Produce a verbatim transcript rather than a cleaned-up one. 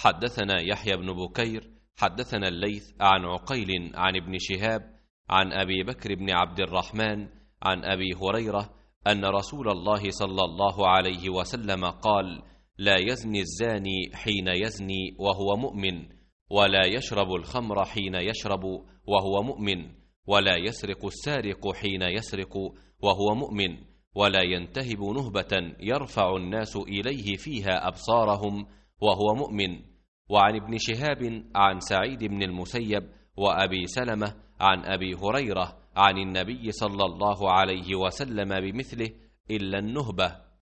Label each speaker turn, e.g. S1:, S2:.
S1: حدثنا يحيى بن بكير حدثنا الليث عن عقيل عن ابن شهاب عن أبي بكر بن عبد الرحمن عن أبي هريرة أن رسول الله صلى الله عليه وسلم قال: لا يزني الزاني حين يزني وهو مؤمن، ولا يشرب الخمر حين يشرب وهو مؤمن، ولا يسرق السارق حين يسرق وهو مؤمن، ولا ينتهب نهبة يرفع الناس إليه فيها أبصارهم وهو مؤمن. وعن ابن شهاب عن سعيد بن المسيب وأبي سلمة عن أبي هريرة عن النبي صلى الله عليه وسلم بمثله إلا النهبة.